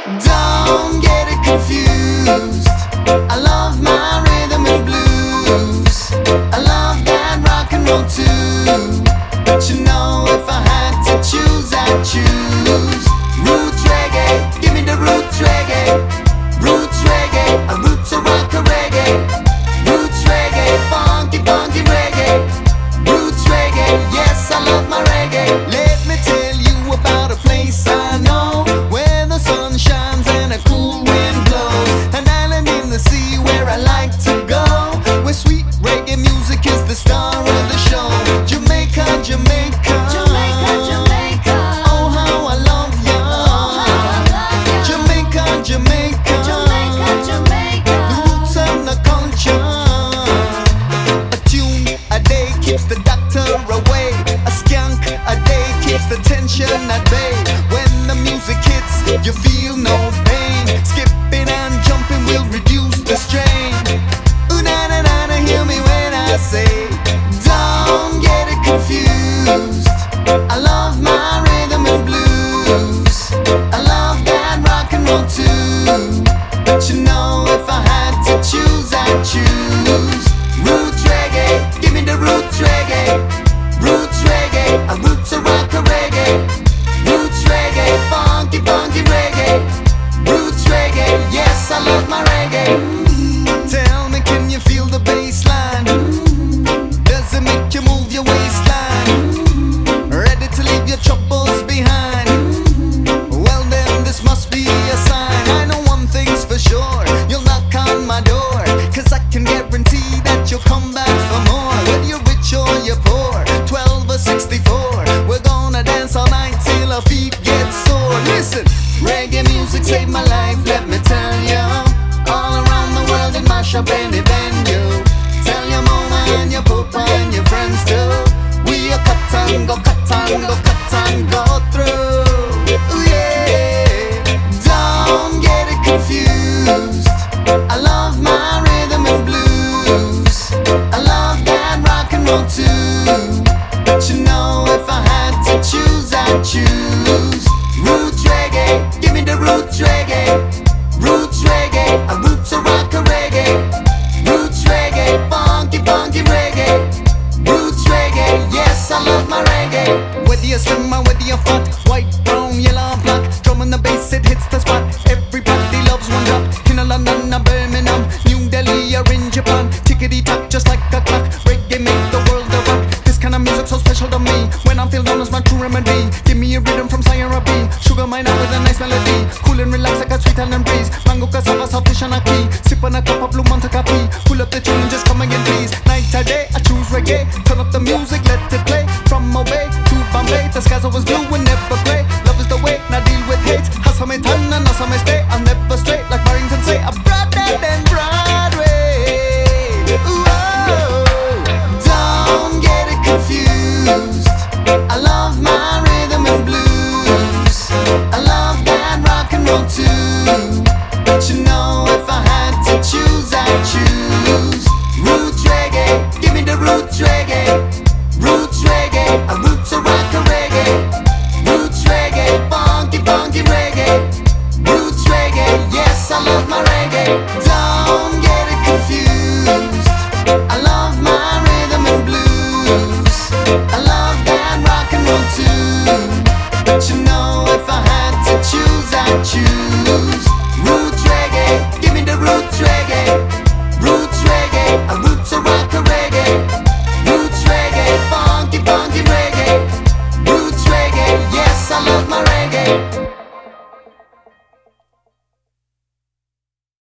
Don't get it confused. I love my rhythm and blues. I love that rock and roll too. But you know, if I had to choose, I'd choose roots reggae. Give me the roots reggae. Roots reggae. A roots of rock a reggae. Roots reggae. Funky, funky reggae. Roots reggae. Yes, I love my reggae. Let me tell you about a place I know, where the sun shines and a cool wind blows. An island in the sea where I like to go, where sweet reggae music is the star of the show. Jamaica, Jamaica, Jamaica, Jamaica. oh how I love ya. Oh, how I love ya. Jamaica, Jamaica, Jamaica, Jamaica. the roots and the culture. A tune a day keeps the doctor away. A skank a day keeps the tension at bay. When the music hits, you feel no pain. Skipping and jumping will reduce the strain. Ooh na na na na, hear me when I say, don't get it confused. I love my rhythm and blues. I love that rock and roll too. But you know, if I had to choose, I'd choose roots reggae. Give me the roots reggae. Roots reggae. A roots of rock a reggae. Roots reggae. Funky, funky reggae. Roots reggae. Yes, I love my reggae. Tell me, can you feel the bass line? Does it make you move your waistline? Ready to leave your troubles behind? Well then, this must be a sign. I know one thing's for sure, you'll knock on my door, 'cause I can guarantee that you'll come back for more. Whether you're rich or you're poor, 12 or 64, we're gonna dance all night till our feet get sore. Listen, reggae music saved my life, let me tell you. All around the world it mash up any venue. Tell your mama and your papa and your friends too. We are cut and go, cut and go, cut and go through. Ooh, yeah. Don't get it confused. I love my rhythm and blues. I love that rock and roll too. But you know, if I had to choose, I'd choose roots reggae. Give me the roots reggae. Roots reggae. A roots of rock a reggae. Roots reggae. Funky, funky reggae. Roots reggae. Yes, I love my reggae. Whether you're slim or whether you're fat, white, brown, yellow, black, drum and the bass, it hits the spot. Everybody loves one drop. In a London, a Birmingham, New Delhi, or in Japan, tickety-tack just like a clock. Reggae make the world a rock. This kind of music so special to me. When I'm feeling down, it's my true remedy. Give me a rhythm from Sierra B. Sugar miner with a nice melody. Cool and relax like a sweet island breeze. Mango cassava, soft fish and a key. Sip on a cup of blue Monte coffee. Pull up the tune and just come again, please. Night or day, I choose reggae. Turn up the music, let it play. From Mobay to Bombay, the skies always blue and never grey. Love is the way, now deal with hate. Hustle me turn and hustle me stay. I'm never straight, like Barrington say. I'm broader than Broadway. Ooh, oh. Don't get it confused. I love my rhythm and blues. I love that rock and roll too. But you know, if I had to choose, I'd choose roots reggae. Give me the roots reggae. Roots reggae. A roots of rock a reggae. Roots reggae. Funky, funky reggae. Roots reggae. Yes, I love my reggae. Don't get it confused. I love my rhythm and blues. I love that rock and roll too. But you know, if I had to choose, I'd choose